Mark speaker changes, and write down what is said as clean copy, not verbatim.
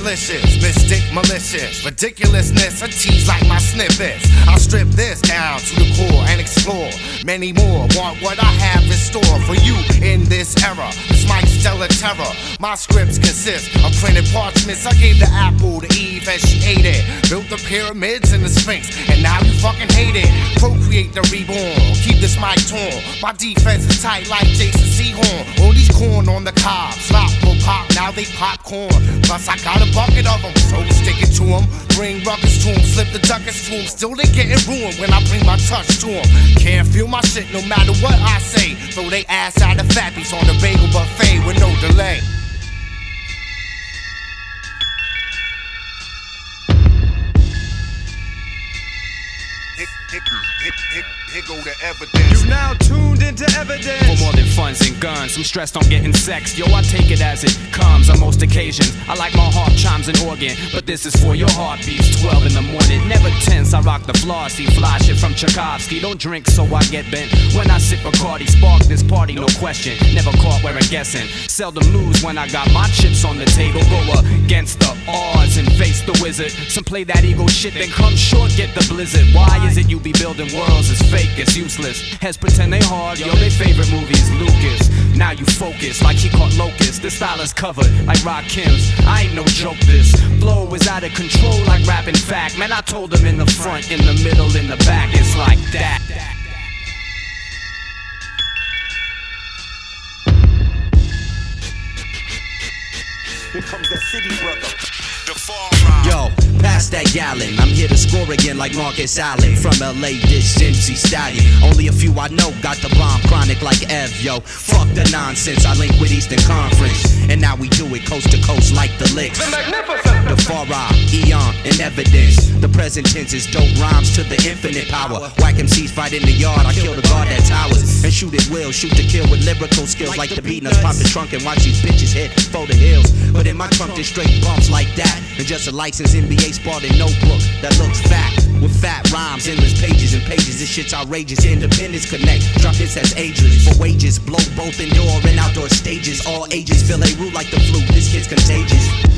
Speaker 1: delicious, mystic, malicious, ridiculousness, a tease like my snippets. I'll strip this down to the core and explore many more. Want what I have in store for you in this era. This mic's stellar terror. My scripts consist of printed parchments. I gave the apple to Eve and she ate it. Built the pyramids and the Sphinx, and now you fucking hate it. Procreate the reborn, keep this mic torn. My defense is tight like Jason Sehorn. All these corn on the cob, slop will pop, now they popcorn. Plus I got a bucket of them, so stick it to them. Bring ruckus to them, slip the duckets to them. Still they getting ruined when I bring my touch to them. Can't feel my shit no matter what I say. Throw they ass out of fatties on the bagel buffet with no delay. Here go the evidence.
Speaker 2: You now tuned into evidence.
Speaker 3: For more than funds and guns, I'm stressed on getting sex. Yo, I take it as it comes on most occasions. I like my heart chimes and organ, but this is for your heartbeats. 12 in the morning, never tense. I rock the flossy, fly shit from Tchaikovsky. Don't drink so I get bent. When I sip Bacardi, spark this party, no question. Never caught where I'm guessing. Seldom lose when I got my chips on the table. Go against the odds and face the wizard. Some play that ego shit, then come short, get the blizzard. Why is it you be building worlds? It's fake, it's useless. Heads pretend they hard, yo, their favorite movie is Lucas. Now you focus like he caught locusts. This style is covered like Rakim's. I ain't no joke, this flow is out of control like rapping fact. Man, I told them in the front, in the middle, in the back, it's like that.
Speaker 2: Here comes the city brother.
Speaker 4: Yo, pass that gallon. I'm here to score again like Marcus Allen. From LA, this MC Stallion. Only a few I know got the bomb chronic like Ev, yo. Fuck the nonsense, I link with Eastern Conference. And now we do it coast to coast like the licks.
Speaker 2: The magnificent.
Speaker 4: The Farah, Eon, and evidence. The present tense is dope rhymes to the infinite power. Whack MCs fight in the yard, I kill the guard that towers. And shoot at will, shoot to kill with lyrical skills like the beatnuts. Pop the trunk and watch these bitches hit for the hills. But in my trunk there's straight bumps like that. And just a licensed NBA Spartan notebook that looks fat. With fat rhymes, endless pages and pages. This shit's outrageous. Independence Connect. Drop hits as ageless. For wages, blow both indoor and outdoor stages. All ages feel a root like the flu. This kid's contagious.